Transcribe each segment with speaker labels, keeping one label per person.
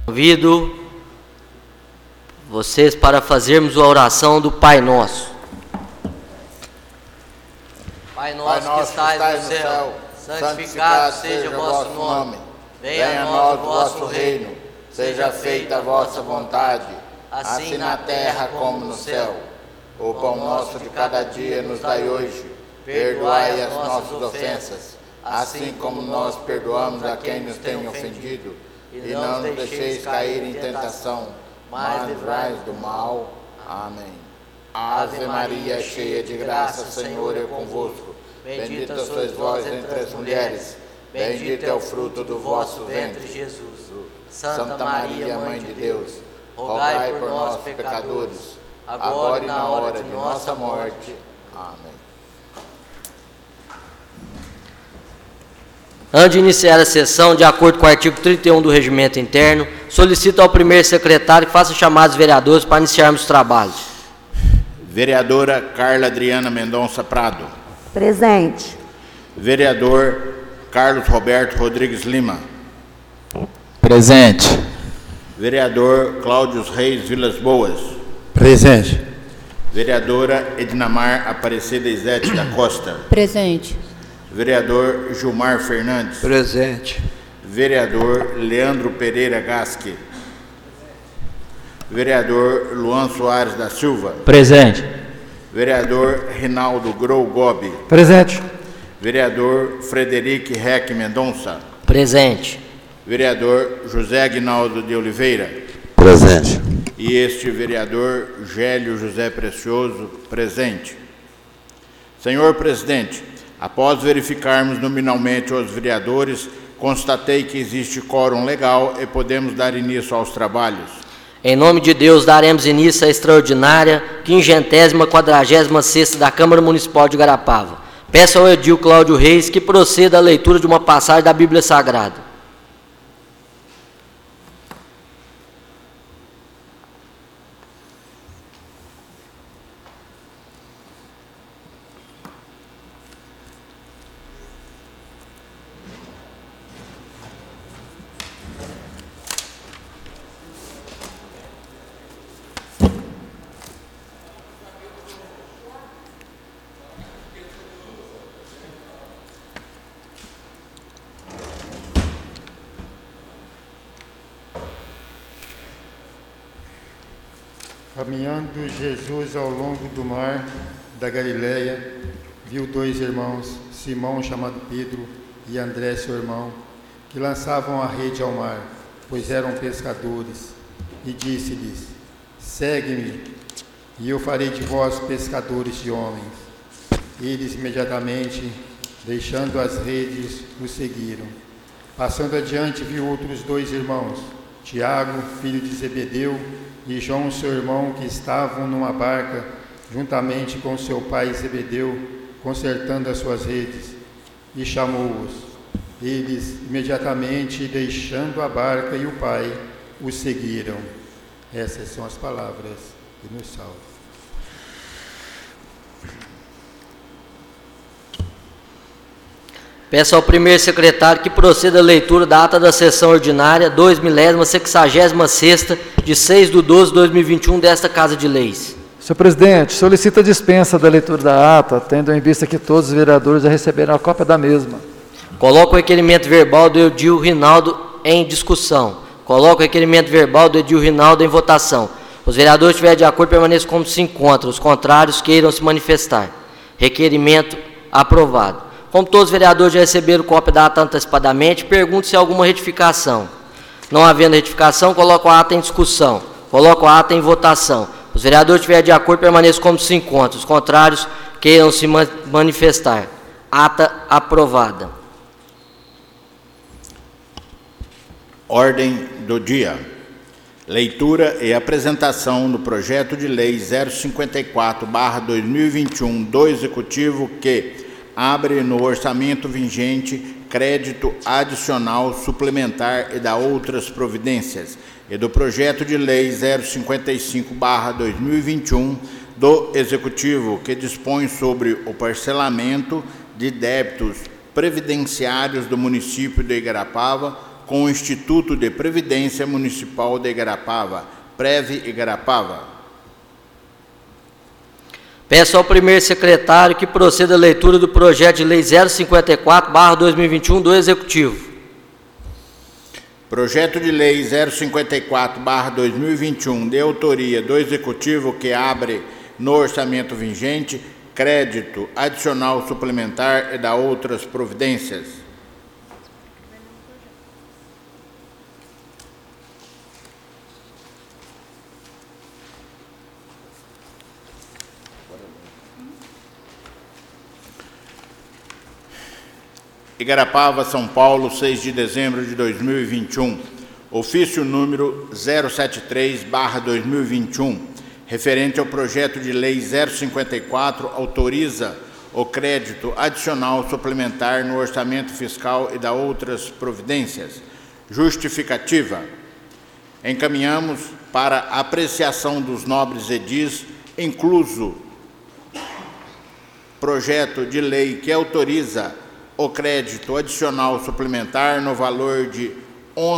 Speaker 1: Convido vocês para fazermos a oração do Pai Nosso.
Speaker 2: Pai nosso que estais no céu, santificado seja o vosso nome. Venha a nós o vosso reino. Seja feita a vossa vontade, assim na terra como no céu. O pão nosso de cada dia nos dai hoje. Perdoai as nossas ofensas, assim como nós perdoamos a quem nos tem ofendido. E não nos deixeis cair em tentação, mas livrai-nos do mal. Amém. Ave Maria, cheia de graça, o Senhor é convosco. Bendita sois vós entre as mulheres, bendito é o fruto do vosso ventre, Jesus. Santa Maria, Mãe de Deus, rogai por nós, pecadores, agora e na hora de nossa morte. Amém.
Speaker 1: Antes de iniciar a sessão, de acordo com o artigo 31 do Regimento Interno, solicito ao primeiro secretário que faça chamar os vereadores para iniciarmos os trabalhos.
Speaker 3: Vereadora Carla Adriana Mendonça Prado.
Speaker 4: Presente.
Speaker 3: Vereador Carlos Roberto Rodrigues Lima.
Speaker 5: Presente.
Speaker 3: Vereador Cláudio Reis Vilas Boas.
Speaker 5: Presente.
Speaker 3: Vereadora Ednamar Aparecida Izete da Costa.
Speaker 6: Presente.
Speaker 3: Vereador Gilmar Fernandes.
Speaker 5: Presente.
Speaker 3: Vereador Leandro Pereira Gasque. Vereador Luan Soares da Silva.
Speaker 5: Presente.
Speaker 3: Vereador Rinaldo Grou Gobi.
Speaker 5: Presente.
Speaker 3: Vereador Frederico Reck Mendonça.
Speaker 1: Presente.
Speaker 3: Vereador José Aguinaldo de Oliveira.
Speaker 5: Presente.
Speaker 3: E este vereador Gélio José Precioso, presente. Senhor presidente, após verificarmos nominalmente os vereadores, constatei que existe quórum legal e podemos dar início aos trabalhos.
Speaker 1: Em nome de Deus, daremos início à extraordinária 546ª da Câmara Municipal de Igarapava. Peço ao edil Cláudio Reis que proceda à leitura de uma passagem da Bíblia Sagrada.
Speaker 7: Caminhando Jesus ao longo do mar da Galileia, viu dois irmãos, Simão, chamado Pedro, e André, seu irmão, que lançavam a rede ao mar, pois eram pescadores. E disse-lhes: segue-me, e eu farei de vós pescadores de homens. Eles imediatamente, deixando as redes, o seguiram. Passando adiante, viu outros dois irmãos, Tiago, filho de Zebedeu, e João, seu irmão, que estavam numa barca, juntamente com seu pai Zebedeu, consertando as suas redes, e chamou-os. Eles, imediatamente, deixando a barca e o pai, os seguiram. Essas são as palavras que nos salvam.
Speaker 1: Peço ao primeiro secretário que proceda à leitura da ata da sessão ordinária 2066ª, de 6/12/2021, desta Casa de Leis.
Speaker 8: Senhor presidente, solicita a dispensa da leitura da ata, tendo em vista que todos os vereadores já receberam a cópia da mesma.
Speaker 1: Coloco o requerimento verbal do edil Rinaldo em discussão. Coloco o requerimento verbal do edil Rinaldo em votação. Os vereadores que estiverem de acordo permaneçam como se encontram. Os contrários queiram se manifestar. Requerimento aprovado. Como todos os vereadores já receberam cópia da ata antecipadamente, pergunto se há alguma retificação. Não havendo retificação, coloco a ata em discussão. Coloco a ata em votação. Os vereadores que estiverem de acordo permaneçam como se encontram. Os contrários queiram se manifestar. Ata aprovada.
Speaker 3: Ordem do dia. Leitura e apresentação do projeto de lei 054/2021 do Executivo que abre no orçamento vigente crédito adicional suplementar e dá outras providências, e do projeto de lei 055/2021 do Executivo, que dispõe sobre o parcelamento de débitos previdenciários do município de Igarapava com o Instituto de Previdência Municipal de Igarapava, Prev Igarapava.
Speaker 1: Peço ao primeiro secretário que proceda à leitura do projeto de lei 054/2021 do Executivo.
Speaker 3: Projeto de lei 054/2021, de autoria do Executivo, que abre no orçamento vigente crédito adicional suplementar e dá outras providências. Igarapava, São Paulo, 6 de dezembro de 2021. Ofício número 073/2021, referente ao projeto de lei 054, autoriza o crédito adicional suplementar no orçamento fiscal e dá outras providências. Justificativa. Encaminhamos para apreciação dos nobres edis, incluso projeto de lei que autoriza o crédito adicional suplementar no valor de R$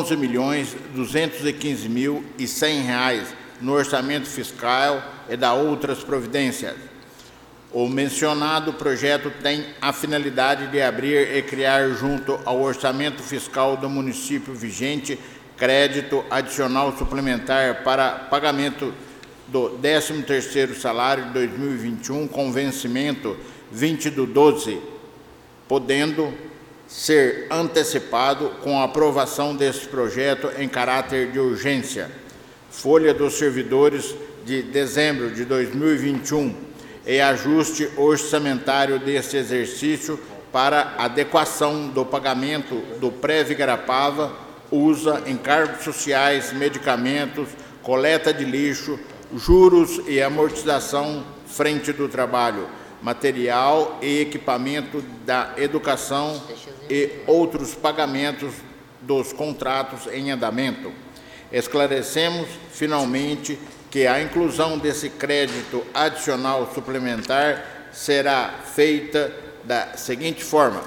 Speaker 3: 11.215.100 no orçamento fiscal e da outras providências. O mencionado projeto tem a finalidade de abrir e criar junto ao orçamento fiscal do município vigente crédito adicional suplementar para pagamento do 13º salário de 2021 com vencimento 20/12, podendo ser antecipado com a aprovação desse projeto em caráter de urgência. Folha dos servidores de dezembro de 2021 e ajuste orçamentário deste exercício para adequação do pagamento do Prev Igarapava, usa, encargos sociais, medicamentos, coleta de lixo, juros e amortização frente do trabalho, material e equipamento da educação e outros pagamentos dos contratos em andamento. Esclarecemos, finalmente, que a inclusão desse crédito adicional suplementar será feita da seguinte forma.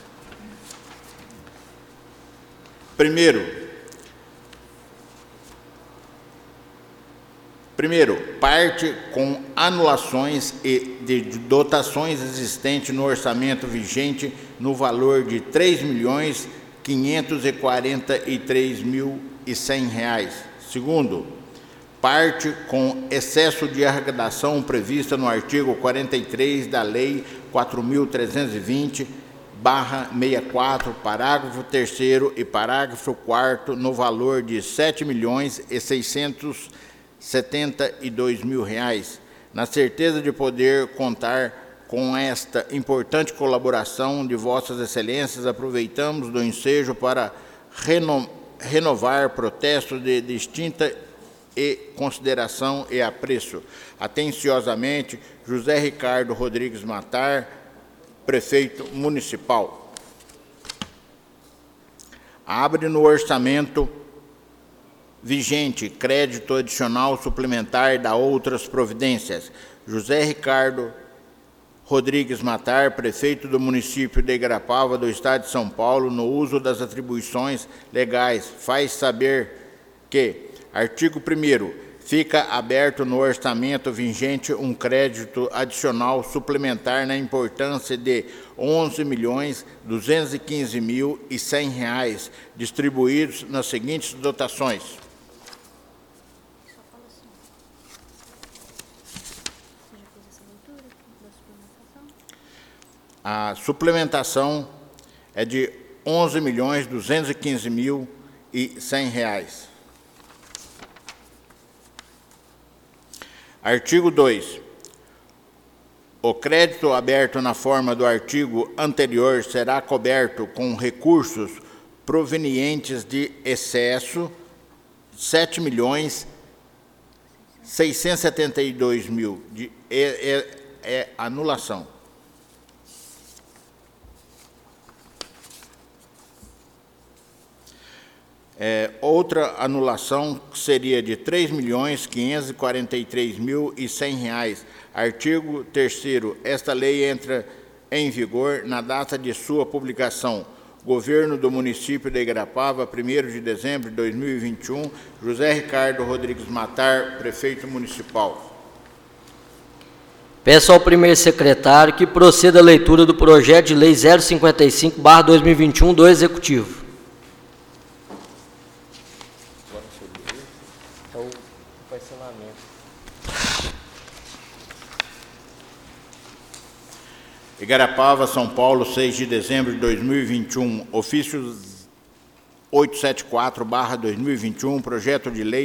Speaker 3: Primeiro, parte com anulações e de dotações existentes no orçamento vigente no valor de R$ 3.543.100. Segundo, parte com excesso de arrecadação prevista no artigo 43 da Lei 4.320/64, parágrafo 3º e parágrafo 4º, no valor de R$ 7.672.000. Na certeza de poder contar com esta importante colaboração de Vossas Excelências, aproveitamos do ensejo para renovar protestos de distinta e consideração e apreço. Atenciosamente, José Ricardo Rodrigues Matar, Prefeito Municipal. Abre no orçamento vigente crédito adicional suplementar da outras providências. José Ricardo Rodrigues Matar, Prefeito do município de Igarapava, do Estado de São Paulo, no uso das atribuições legais, faz saber que, artigo 1º, fica aberto no orçamento vigente um crédito adicional suplementar na importância de R$ 11.215.100, distribuídos nas seguintes dotações. A suplementação é de R$ 11.215.100. Artigo 2. O crédito aberto na forma do artigo anterior será coberto com recursos provenientes de excesso R$ 7.672.000, é anulação. Outra anulação seria de R$ 3.543.100. Artigo 3º. Esta lei entra em vigor na data de sua publicação. Governo do Município de Igarapava, 1º de dezembro de 2021, José Ricardo Rodrigues Matar, Prefeito Municipal.
Speaker 1: Peço ao primeiro secretário que proceda a leitura do projeto de lei 055/2021 do Executivo. É o parcelamento.
Speaker 3: Igarapava, São Paulo, 6 de dezembro de 2021, ofício 874/2021, projeto de lei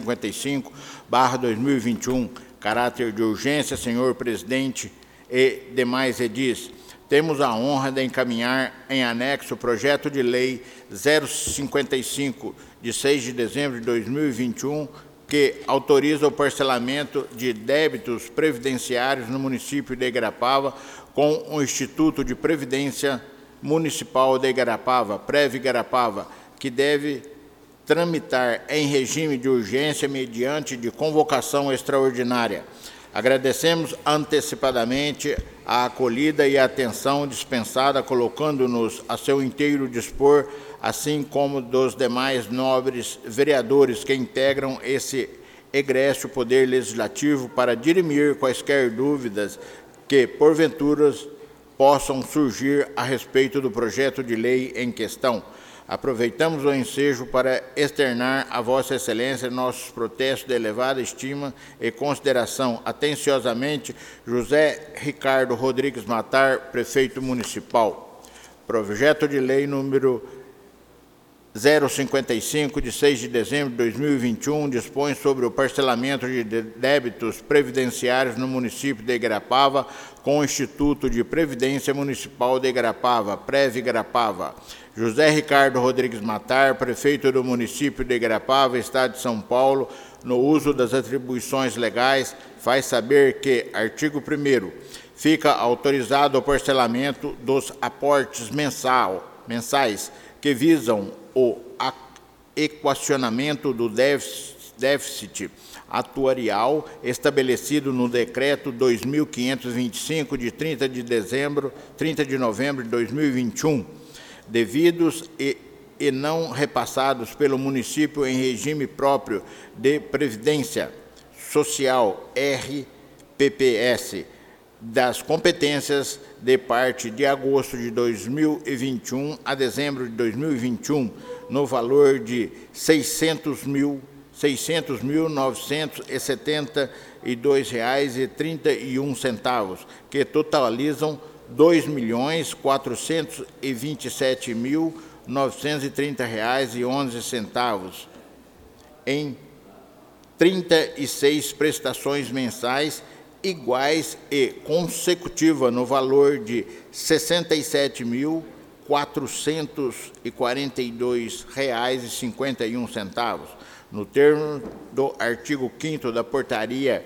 Speaker 3: 055/2021, caráter de urgência, senhor presidente e demais edis. Temos a honra de encaminhar em anexo o projeto de lei 055, de 6 de dezembro de 2021, que autoriza o parcelamento de débitos previdenciários no município de Igarapava com o Instituto de Previdência Municipal de Igarapava, Prev-Igarapava, que deve tramitar em regime de urgência mediante de convocação extraordinária. Agradecemos antecipadamente a acolhida e a atenção dispensada, colocando-nos a seu inteiro dispor, assim como dos demais nobres vereadores que integram esse egrégio Poder Legislativo, para dirimir quaisquer dúvidas que, porventura, possam surgir a respeito do projeto de lei em questão. Aproveitamos o ensejo para externar a Vossa Excelência nossos protestos de elevada estima e consideração. Atenciosamente, José Ricardo Rodrigues Matar, Prefeito Municipal. Projeto de lei número 055, de 6 de dezembro de 2021, dispõe sobre o parcelamento de débitos previdenciários no município de Igarapava com o Instituto de Previdência Municipal de Igarapava, Prev-Igarapava. José Ricardo Rodrigues Matar, prefeito do município de Igarapava, Estado de São Paulo, no uso das atribuições legais, faz saber que, artigo 1º, fica autorizado o parcelamento dos aportes mensais que visam o equacionamento do déficit atuarial estabelecido no Decreto 2525, de 30 de novembro de 2021, devidos e não repassados pelo município em regime próprio de Previdência Social, RPPS, das competências de parte de agosto de 2021 a dezembro de 2021, no valor de R$ 600.972,31, que totalizam R$ 2.427.930,11 em 36 prestações mensais iguais e consecutiva no valor de R$ 67.442,51, no termo do artigo 5º da portaria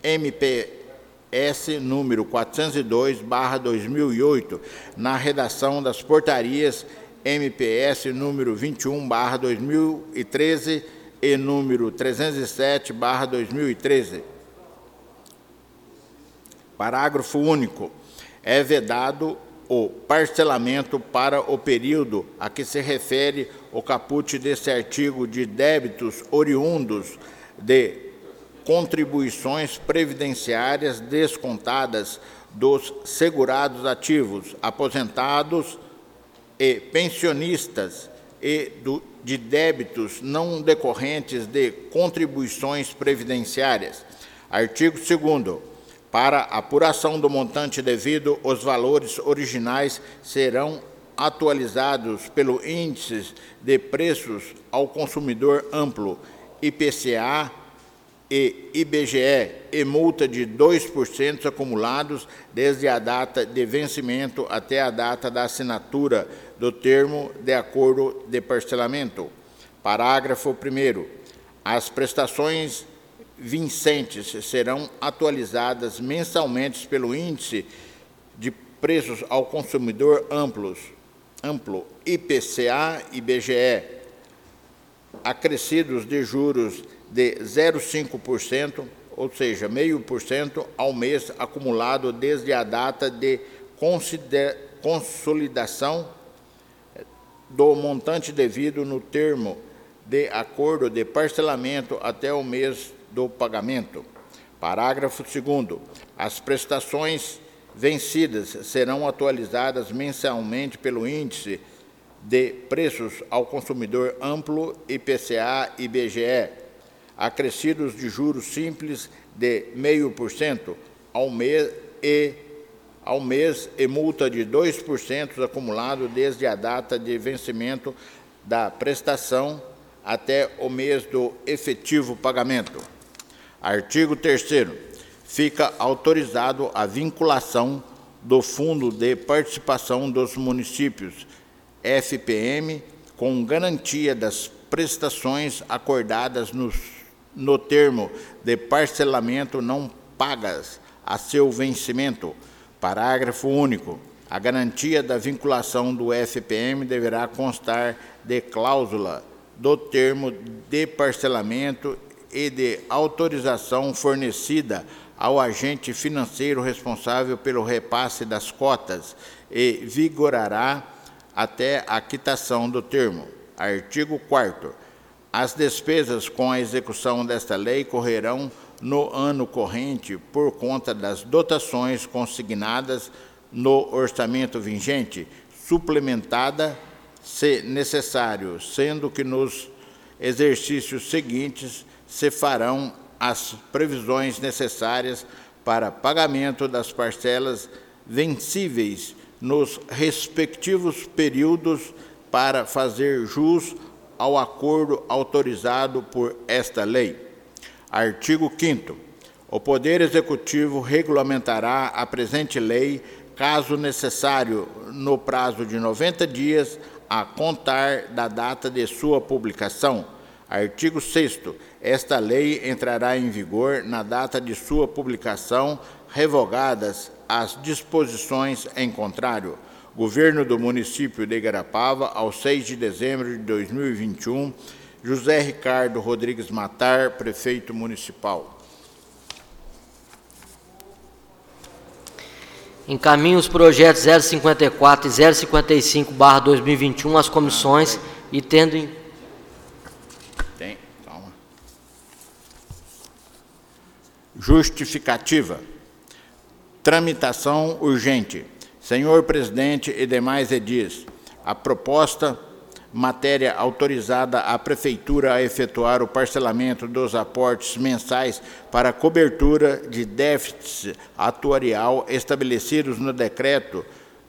Speaker 3: MPS número 402/2008, na redação das portarias MPS número 21/2013 e número 307/2013. Parágrafo único. É vedado o parcelamento para o período a que se refere o caput deste artigo de débitos oriundos de contribuições previdenciárias descontadas dos segurados ativos, aposentados e pensionistas e de débitos não decorrentes de contribuições previdenciárias. Artigo 2º. Para apuração do montante devido, os valores originais serão atualizados pelo Índice de Preços ao Consumidor Amplo, IPCA e IBGE, e multa de 2% acumulados desde a data de vencimento até a data da assinatura do termo de acordo de parcelamento. Parágrafo 1º. As prestações vincentes serão atualizadas mensalmente pelo Índice de Preços ao Consumidor Amplo, IPCA e IBGE, acrescidos de juros de 0,5%, ou seja, 0,5% ao mês acumulado desde a data de consolidação do montante devido no termo de acordo de parcelamento até o mês do pagamento. Parágrafo 2º. As prestações vencidas serão atualizadas mensalmente pelo Índice de Preços ao Consumidor Amplo, IPCA e IBGE, acrescidos de juros simples de 0,5% ao mês e multa de 2% acumulado desde a data de vencimento da prestação até o mês do efetivo pagamento. Artigo 3º. Fica autorizado a vinculação do Fundo de Participação dos Municípios, FPM, com garantia das prestações acordadas no termo de parcelamento não pagas a seu vencimento. Parágrafo único. A garantia da vinculação do FPM deverá constar de cláusula do termo de parcelamento e de autorização fornecida ao agente financeiro responsável pelo repasse das cotas e vigorará até a quitação do termo. Artigo 4º. As despesas com a execução desta lei correrão no ano corrente por conta das dotações consignadas no orçamento vigente, suplementada, se necessário, sendo que nos exercícios seguintes se farão as previsões necessárias para pagamento das parcelas vencíveis nos respectivos períodos para fazer jus ao acordo autorizado por esta lei. Artigo 5º. O Poder Executivo regulamentará a presente lei, caso necessário, no prazo de 90 dias, a contar da data de sua publicação. Artigo 6º. Esta lei entrará em vigor na data de sua publicação, revogadas as disposições em contrário. Governo do Município de Igarapava, ao 6 de dezembro de 2021, José Ricardo Rodrigues Matar, Prefeito Municipal.
Speaker 1: Encaminho os projetos 054 e 055/2021 às comissões e tendo em...
Speaker 3: Calma. Justificativa. Tramitação urgente. Senhor Presidente e demais edis, a proposta, matéria autorizada à Prefeitura a efetuar o parcelamento dos aportes mensais para cobertura de déficit atuarial estabelecidos no Decreto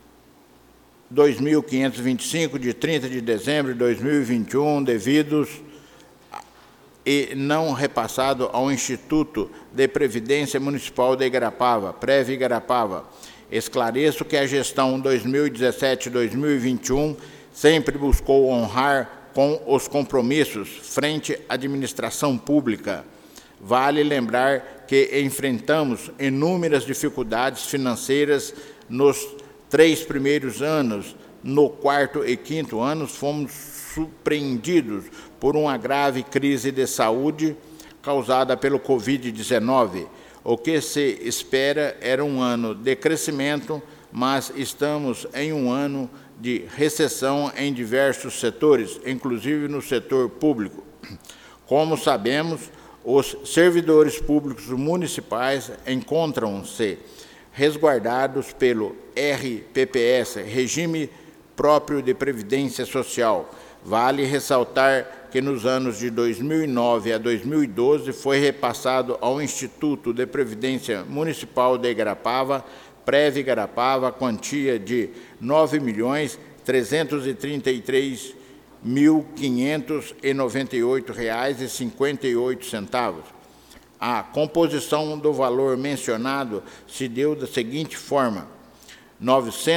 Speaker 3: 2525, de 30 de dezembro de 2021, devidos e não repassado ao Instituto de Previdência Municipal de Igarapava, Prev Igarapava. Esclareço que a gestão 2017-2021 sempre buscou honrar com os compromissos frente à administração pública. Vale lembrar que enfrentamos inúmeras dificuldades financeiras nos 3 primeiros anos. No 4º e 5º anos, fomos surpreendidos por uma grave crise de saúde causada pelo Covid-19. O que se espera era um ano de crescimento, mas estamos em um ano de recessão em diversos setores, inclusive no setor público. Como sabemos, os servidores públicos municipais encontram-se resguardados pelo RPPS, Regime Próprio de Previdência Social. Vale ressaltar que nos anos de 2009 a 2012 foi repassado ao Instituto de Previdência Municipal de Igarapava, Prev Igarapava, a quantia de R$ 9.333.598,58. A composição do valor mencionado se deu da seguinte forma: R$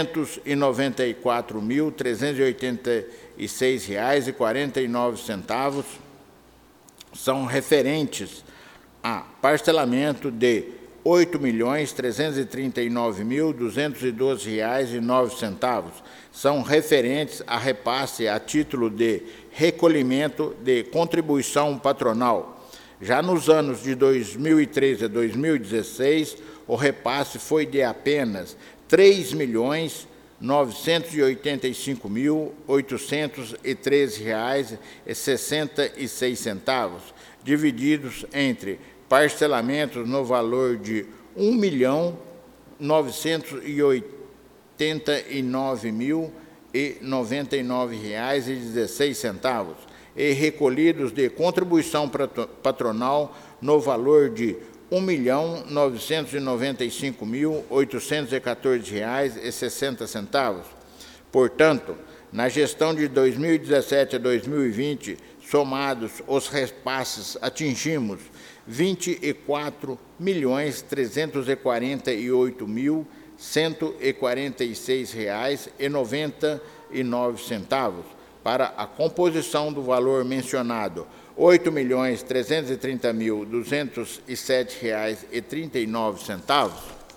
Speaker 3: 994.386,49 são referentes a parcelamento de R$ 8.339.212,09. São referentes a repasse a título de recolhimento de contribuição patronal. Já nos anos de 2013 a 2016, o repasse foi de apenas R$ 3.000.000 985.813,66, divididos entre parcelamentos no valor de R$ 1.989.099,16 e recolhidos de contribuição patronal no valor de R$ 1.995.814,60. Portanto, na gestão de 2017 a 2020, somados os repasses, atingimos R$ 24.348.146,99 para a composição do valor mencionado, R$ 8.330.207,39,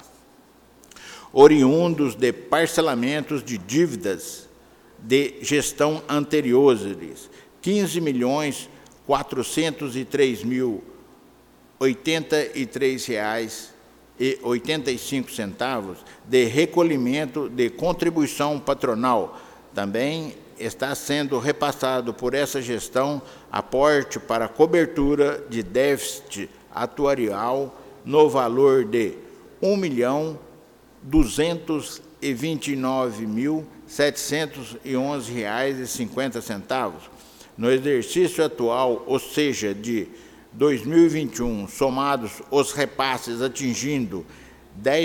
Speaker 3: oriundos de parcelamentos de dívidas de gestão anteriores, R$ 15.403.083,85 de recolhimento de contribuição patronal. Também está sendo repassado por essa gestão aporte para cobertura de déficit atuarial no valor de R$ 1.229.711,50. No exercício atual, ou seja, de 2021, somados os repasses atingindo R$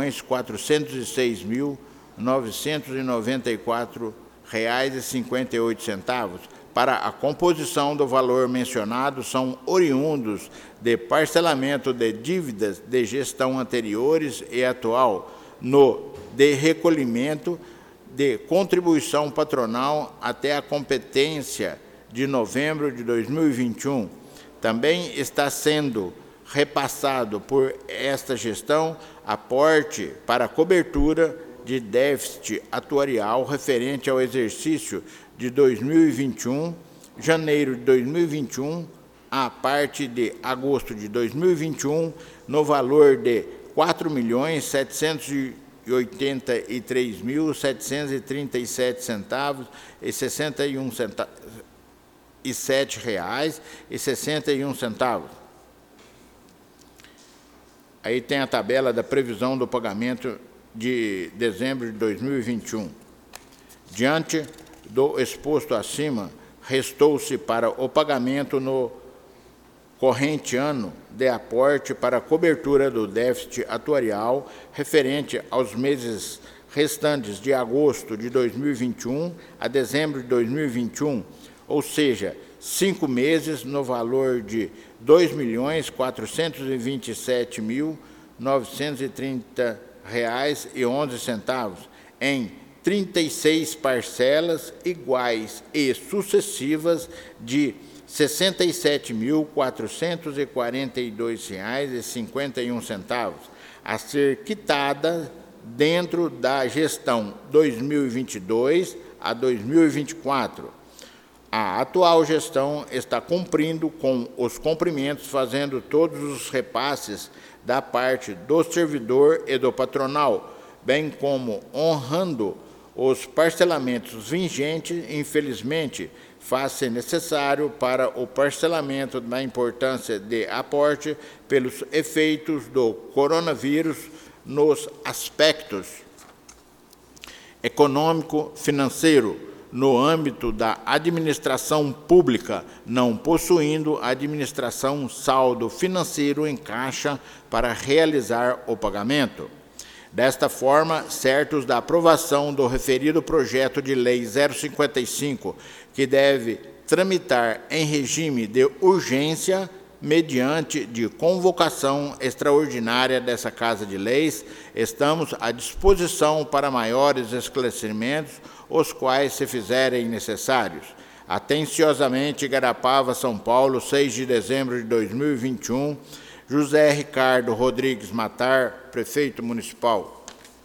Speaker 3: 10.406.994,58 para a composição do valor mencionado são oriundos de parcelamento de dívidas de gestão anteriores e atual, no de recolhimento de contribuição patronal até a competência de novembro de 2021. Também está sendo repassado por esta gestão aporte para cobertura de déficit atuarial referente ao exercício de 2021, janeiro de 2021, a parte de agosto de 2021, no valor de R$ 4.783.737,61. Aí tem a tabela da previsão do pagamento de dezembro de 2021. Diante do exposto acima, restou-se para o pagamento no corrente ano de aporte para cobertura do déficit atuarial referente aos meses restantes de agosto de 2021 a dezembro de 2021, ou seja, 5 meses no valor de R$ 2.427.930,11 em 36 parcelas iguais e sucessivas de R$ 67.442,51, a ser quitada dentro da gestão 2022 a 2024. A atual gestão está cumprindo com os cumprimentos, fazendo todos os repasses da parte do servidor e do patronal, bem como honrando os parcelamentos vigentes. Infelizmente, faz-se necessário para o parcelamento da importância de aporte pelos efeitos do coronavírus nos aspectos econômico-financeiro, no âmbito da administração pública, não possuindo a administração saldo financeiro em caixa para realizar o pagamento. Desta forma, certos da aprovação do referido projeto de lei 055, que deve tramitar em regime de urgência, mediante de convocação extraordinária dessa Casa de Leis, estamos à disposição para maiores esclarecimentos, os quais se fizerem necessários. Atenciosamente, Igarapava, São Paulo, 6 de dezembro de 2021, José Ricardo Rodrigues Matar, Prefeito Municipal.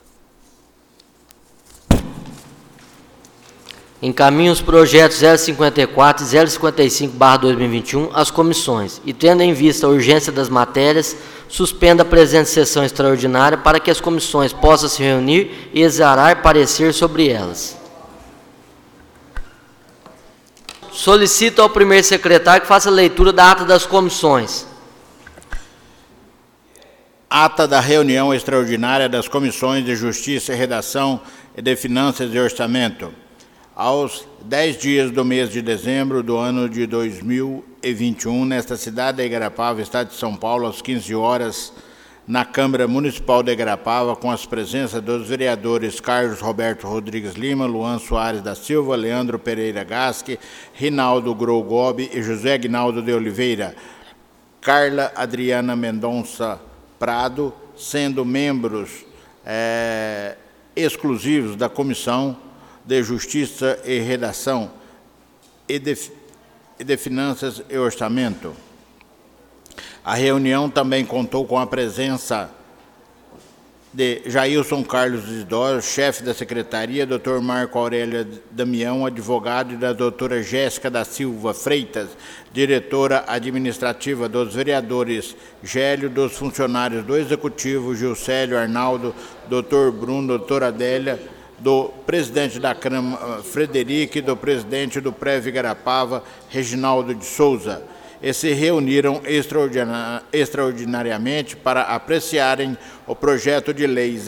Speaker 1: Encaminho os projetos 054 e 055/2021 às comissões e, tendo em vista a urgência das matérias, suspenda a presente sessão extraordinária para que as comissões possam se reunir e exarar parecer sobre elas. Solicito ao primeiro secretário que faça a leitura da ata das comissões.
Speaker 3: Ata da reunião extraordinária das Comissões de Justiça e Redação e de Finanças e Orçamento. Aos 10 dias do mês de dezembro do ano de 2021, nesta cidade de Igarapava, estado de São Paulo, às 15 horas, na Câmara Municipal de Igarapava, com as presenças dos vereadores Carlos Roberto Rodrigues Lima, Luan Soares da Silva, Leandro Pereira Gasque, Rinaldo Grou Gobi e José Aguinaldo de Oliveira, Carla Adriana Mendonça Prado, sendo membros exclusivos da Comissão de Justiça e Redação e de Finanças e Orçamento. A reunião também contou com a presença de Jailson Carlos Isidoro, chefe da Secretaria, Dr. Marco Aurélio Damião, advogado, e da doutora Jéssica da Silva Freitas, diretora administrativa, dos vereadores Gélio, dos funcionários do Executivo, Gilcélio Arnaldo, Dr. Bruno, doutora Adélia, do presidente da Câmara, Frederico, e do presidente do Prévio Igarapava, Reginaldo de Souza, e se reuniram extraordinariamente para apreciarem o projeto de lei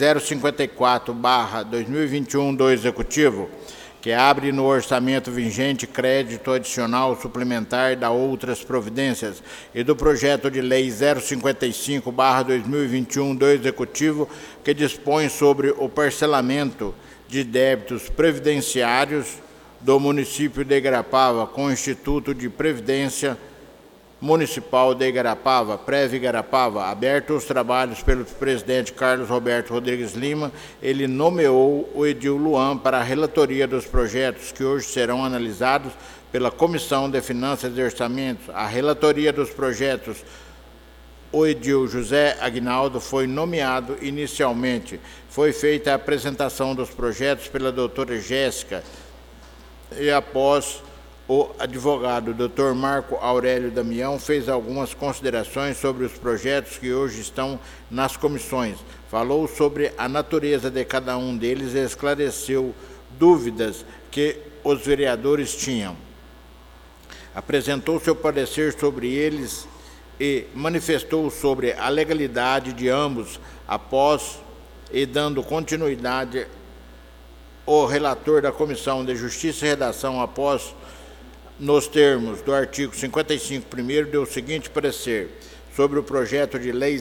Speaker 3: 054/2021 do Executivo, que abre no orçamento vigente crédito adicional suplementar da outras providências, e do projeto de lei 055/2021 do Executivo, que dispõe sobre o parcelamento de débitos previdenciários do município de Igarapava com o Instituto de Previdência Municipal de Igarapava, Prévio Igarapava. Aberto os trabalhos pelo presidente Carlos Roberto Rodrigues Lima, ele nomeou o edil Luan para a relatoria dos projetos que hoje serão analisados pela Comissão de Finanças e Orçamentos. A relatoria dos projetos, o edil José Aguinaldo foi nomeado inicialmente. Foi feita a apresentação dos projetos pela doutora Jéssica e, após, o advogado Dr. Marco Aurélio Damião fez algumas considerações sobre os projetos que hoje estão nas comissões. Falou sobre a natureza de cada um deles e esclareceu dúvidas que os vereadores tinham. Apresentou seu parecer sobre eles e manifestou sobre a legalidade de ambos. Após e dando continuidade, o relator da Comissão de Justiça e Redação, após, nos termos do artigo 55 primeiro, deu o seguinte parecer sobre o projeto de lei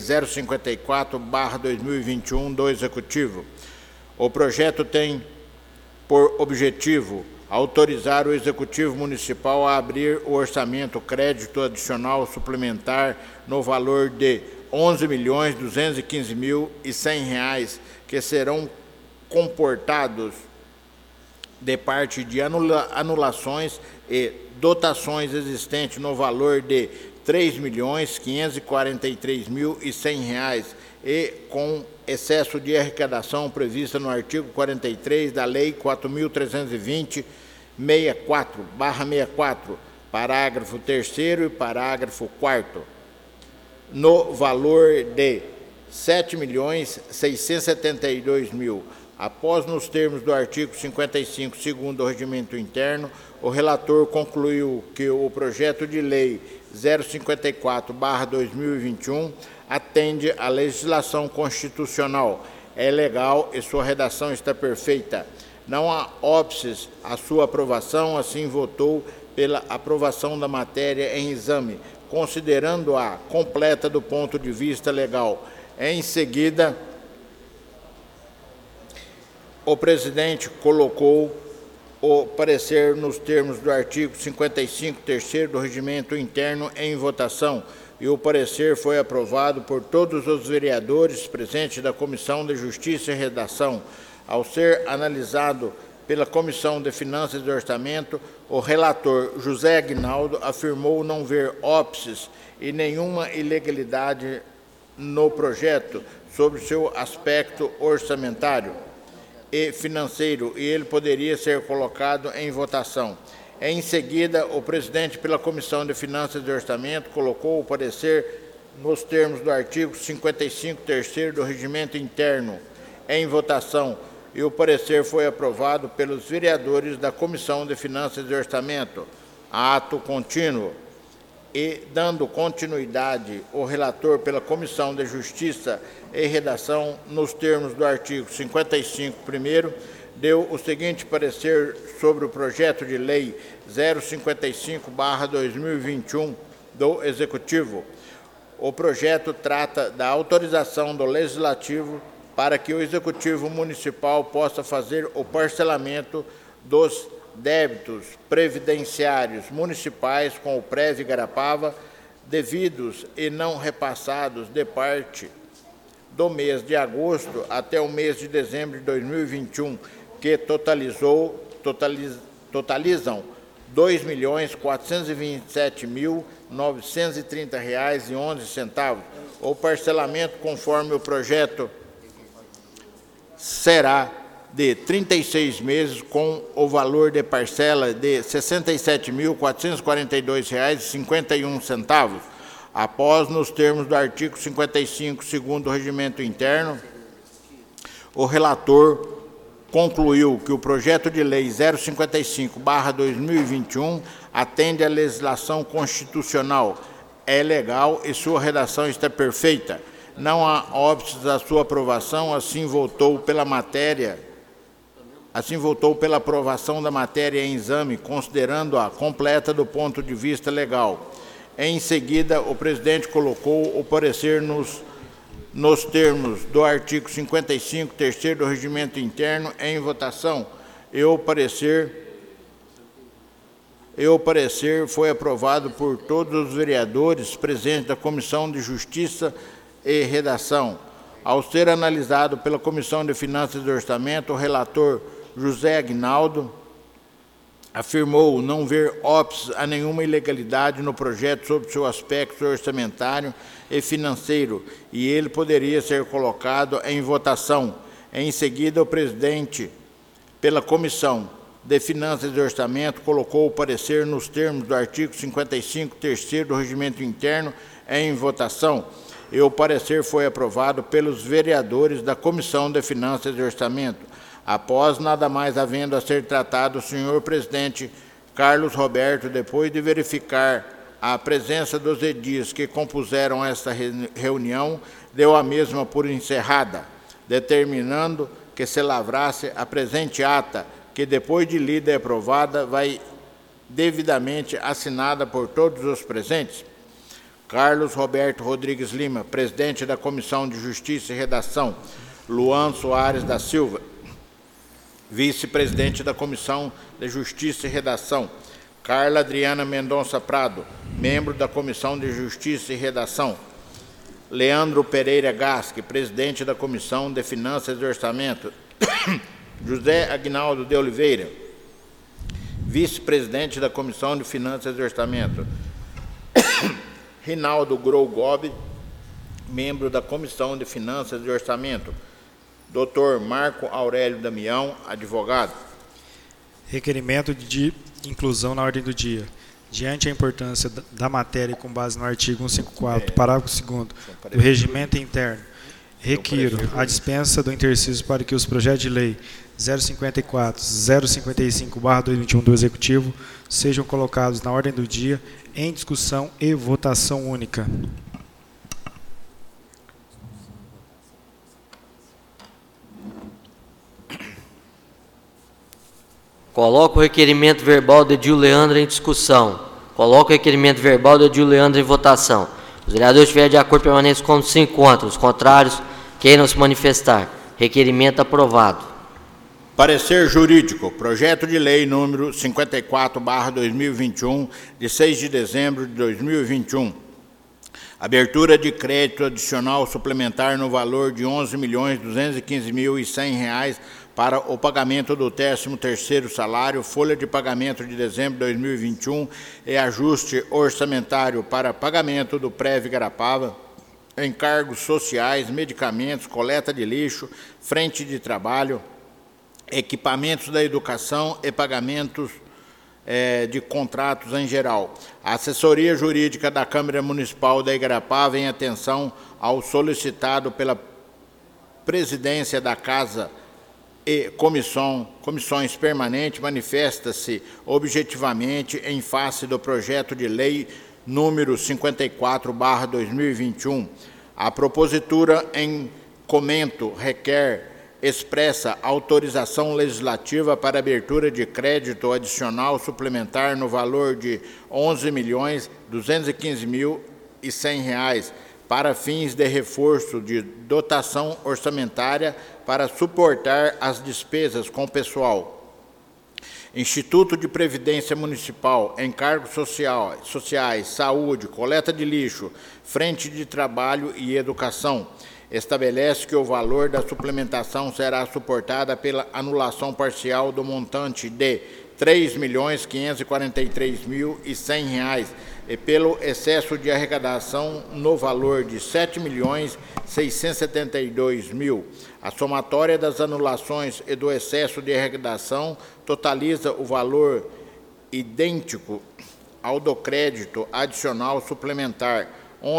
Speaker 3: 054/2021 do Executivo. O projeto tem por objetivo autorizar o Executivo Municipal a abrir o orçamento crédito adicional suplementar no valor de R$ 11.215.100, que serão comportados de parte de anulações e dotações existentes no valor de R$ 3.543.100 e com excesso de arrecadação prevista no artigo 43 da Lei 4.320/64, parágrafo 3º e parágrafo 4º, no valor de R$ 7.672.000. Após, nos termos do artigo 55, segundo o Regimento Interno, o relator concluiu que o projeto de lei 054/2021 atende à legislação constitucional, é legal e sua redação está perfeita. Não há óbices à sua aprovação, assim votou pela aprovação da matéria em exame, considerando-a completa do ponto de vista legal. Em seguida, o presidente colocou o parecer nos termos do artigo 55, terceiro do Regimento Interno em votação, e o parecer foi aprovado por todos os vereadores presentes da Comissão de Justiça e Redação. Ao ser analisado pela Comissão de Finanças e Orçamento, o relator José Aguinaldo afirmou não ver óbices e nenhuma ilegalidade no projeto sobre seu aspecto orçamentário e financeiro, e ele poderia ser colocado em votação. Em seguida, o presidente, pela Comissão de Finanças e Orçamento, colocou o parecer nos termos do artigo 55, terceiro do Regimento Interno, em votação, e o parecer foi aprovado pelos vereadores da Comissão de Finanças e Orçamento. Ato contínuo. E, dando continuidade, o relator pela Comissão de Justiça e Redação, nos termos do artigo 55, primeiro, deu o seguinte parecer sobre o projeto de lei 055/2021 do Executivo. O projeto trata da autorização do Legislativo para que o Executivo Municipal possa fazer o parcelamento dos débitos previdenciários municipais com o Prev Igarapava, devidos e não repassados de parte do mês de agosto até o mês de dezembro de 2021, que totalizam R$ 2.427.930,11. O parcelamento, conforme o projeto, será de 36 meses, com o valor de parcela de R$ 67.442,51, após, nos termos do artigo 55, segundo o Regimento Interno, o relator concluiu que o projeto de lei 055/2021 atende à legislação constitucional, é legal e sua redação está perfeita. Não há óbices à sua aprovação, assim votou pela aprovação da matéria em exame, considerando-a completa do ponto de vista legal. Em seguida, o presidente colocou o parecer nos termos do artigo 55, terceiro do Regimento Interno, em votação, e o parecer foi aprovado por todos os vereadores presentes da Comissão de Justiça e Redação. Ao ser analisado pela Comissão de Finanças e Orçamento, o relator José Aguinaldo afirmou não ver óbices a nenhuma ilegalidade no projeto sob seu aspecto orçamentário e financeiro, e ele poderia ser colocado em votação. Em seguida, o presidente, pela Comissão de Finanças e Orçamento, colocou o parecer nos termos do artigo 55, terceiro do Regimento Interno, em votação, e o parecer foi aprovado pelos vereadores da Comissão de Finanças e Orçamento. Após nada mais havendo a ser tratado, o senhor presidente Carlos Roberto, depois de verificar a presença dos edis que compuseram esta reunião, deu a mesma por encerrada, determinando que se lavrasse a presente ata, que depois de lida e aprovada, vai devidamente assinada por todos os presentes. Carlos Roberto Rodrigues Lima, presidente da Comissão de Justiça e Redação. Luan Soares da Silva, vice-presidente da Comissão de Justiça e Redação. Carla Adriana Mendonça Prado, membro da Comissão de Justiça e Redação. Leandro Pereira Gasque, presidente da Comissão de Finanças e Orçamento. José Aguinaldo de Oliveira, vice-presidente da Comissão de Finanças e Orçamento. Rinaldo Grou Gobi, membro da Comissão de Finanças e Orçamento. Dr. Marco Aurélio Damião, advogado.
Speaker 4: Requerimento de inclusão na ordem do dia. Diante a importância da matéria com base no artigo 154, parágrafo 2º do Regimento Interno, requiro a dispensa do intercício para que os projetos de lei 054, 055/2021 do Executivo sejam colocados na ordem do dia em discussão e votação única.
Speaker 1: Coloco o requerimento verbal de Edil Leandro em discussão. Coloco o requerimento verbal de Edil Leandro em votação. Os vereadores estiverem de acordo, permaneçam como se encontram. Os contrários, queiram se manifestar. Requerimento aprovado.
Speaker 3: Parecer jurídico. Projeto de lei número 54/2021, de 6 de dezembro de 2021. Abertura de crédito adicional suplementar no valor de R$ 11.215.100 para o pagamento do 13º salário, folha de pagamento de dezembro de 2021 e ajuste orçamentário para pagamento do Prev Igarapava, encargos sociais, medicamentos, coleta de lixo, frente de trabalho, equipamentos da educação e pagamentos de contratos em geral. A assessoria jurídica da Câmara Municipal da Igarapava, em atenção ao solicitado pela presidência da Casa e comissões permanentes, manifesta-se objetivamente em face do projeto de lei número 54/2021. A propositura em comento requer expressa autorização legislativa para abertura de crédito adicional suplementar no valor de R$ 11.215.100 para fins de reforço de dotação orçamentária para suportar as despesas com pessoal, Instituto de Previdência Municipal, encargos sociais, saúde, coleta de lixo, frente de trabalho e educação. Estabelece que o valor da suplementação será suportada pela anulação parcial do montante de R$ 3.543.100 e pelo excesso de arrecadação no valor de R$ 7.672.000. A somatória das anulações e do excesso de arrecadação totaliza o valor idêntico ao do crédito adicional suplementar, R$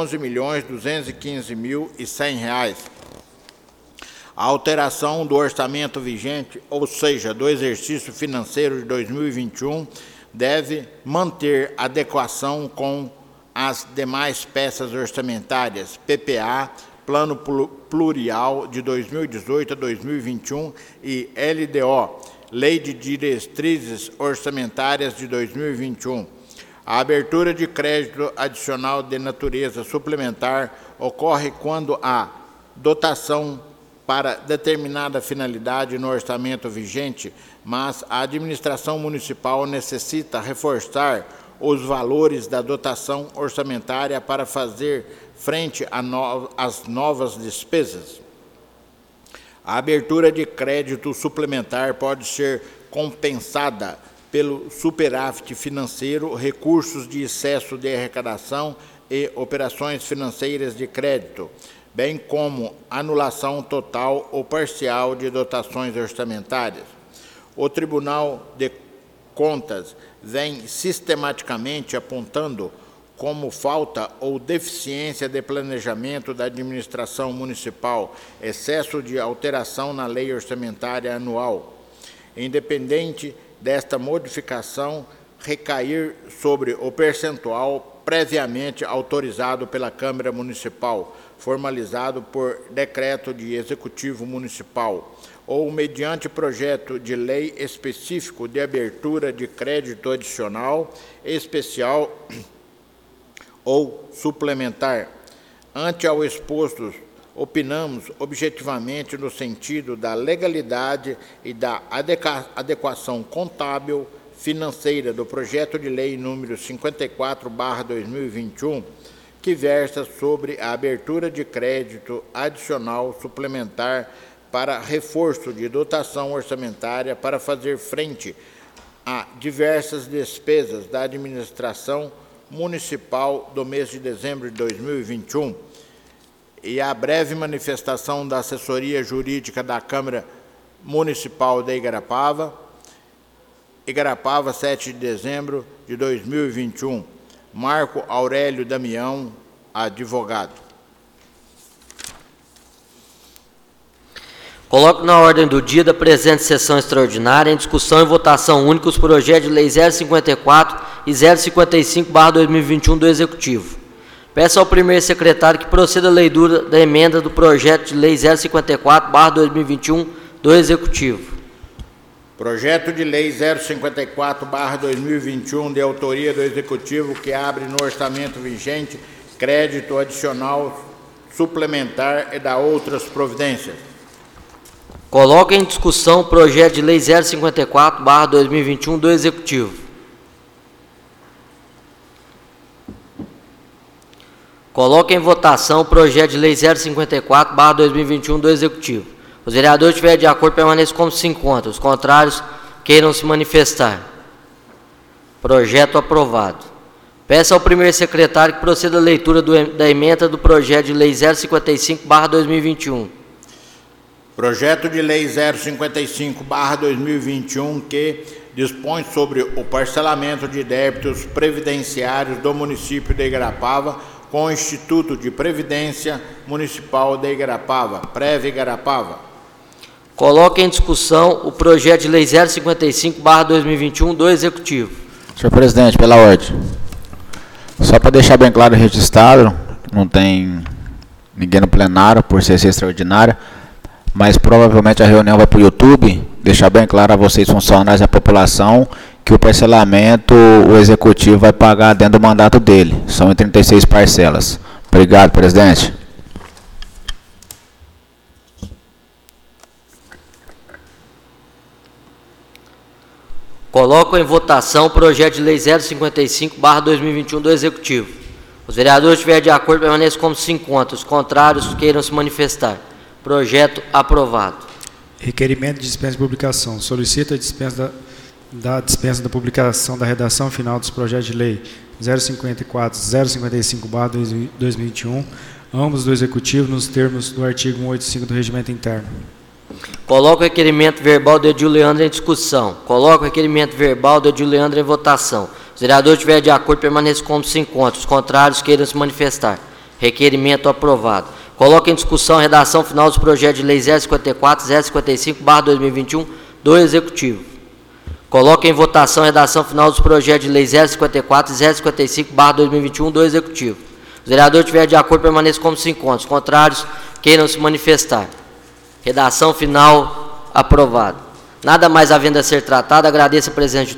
Speaker 3: 11.215.100. A alteração do orçamento vigente, ou seja, do exercício financeiro de 2021, deve manter adequação com as demais peças orçamentárias, PPA, Plano Plurial de 2018 a 2021 e LDO, Lei de Diretrizes Orçamentárias de 2021. A abertura de crédito adicional de natureza suplementar ocorre quando a dotação para determinada finalidade no orçamento vigente, mas a administração municipal necessita reforçar os valores da dotação orçamentária para fazer frente às novas despesas. A abertura de crédito suplementar pode ser compensada pelo superávit financeiro, recursos de excesso de arrecadação e operações financeiras de crédito, bem como anulação total ou parcial de dotações orçamentárias. O Tribunal de Contas vem sistematicamente apontando como falta ou deficiência de planejamento da administração municipal, excesso de alteração na lei orçamentária anual. Independente desta modificação recair sobre o percentual previamente autorizado pela Câmara Municipal, formalizado por decreto de Executivo Municipal, ou mediante projeto de lei específico de abertura de crédito adicional, especial ou suplementar. Ante ao exposto, opinamos objetivamente no sentido da legalidade e da adequação contábil financeira do projeto de lei número 54/2021, que versa sobre a abertura de crédito adicional suplementar para reforço de dotação orçamentária para fazer frente a diversas despesas da administração municipal do mês de dezembro de 2021 e a breve manifestação da assessoria jurídica da Câmara Municipal de Igarapava, 7 de dezembro de 2021. Marco Aurélio Damião, advogado.
Speaker 1: Coloco na ordem do dia da presente sessão extraordinária em discussão e votação única os projetos de lei 054 e 055/2021 do Executivo. Peço ao primeiro secretário que proceda à leitura da emenda do projeto de lei 054/2021 do Executivo.
Speaker 3: Projeto de lei 054/2021, de autoria do Executivo, que abre no orçamento vigente crédito adicional suplementar e dá outras providências.
Speaker 1: Coloco em discussão o projeto de lei 054/2021 do Executivo. Coloco em votação o projeto de lei 054/2021 do Executivo. Os vereadores estiverem de acordo, permaneçam como se encontram. Os contrários, queiram se manifestar. Projeto aprovado. Peço ao primeiro secretário que proceda à leitura da emenda do projeto de lei 055/2021.
Speaker 3: Projeto de lei 055/2021, que, dispõe sobre o parcelamento de débitos previdenciários do município de Igarapava com o Instituto de Previdência Municipal de Igarapava, Prev Igarapava.
Speaker 1: Coloque em discussão o projeto de lei 055/2021 do Executivo.
Speaker 6: Senhor presidente, pela ordem. Só para deixar bem claro e registrado, não tem ninguém no plenário por ser extraordinária, mas provavelmente a reunião vai para o YouTube, deixar bem claro a vocês, funcionários e a população, que o parcelamento o Executivo vai pagar dentro do mandato dele. São em 36 parcelas. Obrigado, presidente.
Speaker 1: Coloco em votação o projeto de lei 055/2021 do Executivo. Os vereadores estiverem de acordo, permaneçam como se encontram. Os contrários, queiram se manifestar. Projeto aprovado.
Speaker 4: Requerimento de dispensa de publicação. Solicita a dispensa dispensa da publicação da redação final dos projetos de lei 054 e 055/2021, ambos do Executivo, nos termos do artigo 185 do Regimento Interno.
Speaker 1: Coloco o requerimento verbal do Edil Leandro em discussão. Coloco o requerimento verbal do Edil Leandro em votação. Os vereadores estiverem de acordo, permaneçam como se encontram. Os contrários, queiram se manifestar. Requerimento aprovado. Coloco em discussão a redação final dos projetos de lei 054 e 055/2021 do Executivo. Coloco em votação a redação final dos projetos de lei 054 e 055/2021 do Executivo. Os vereadores estiverem de acordo, permaneçam como se encontram. Os contrários, queiram se manifestar. Redação final aprovada. Nada mais havendo a ser tratado, agradeço a presença de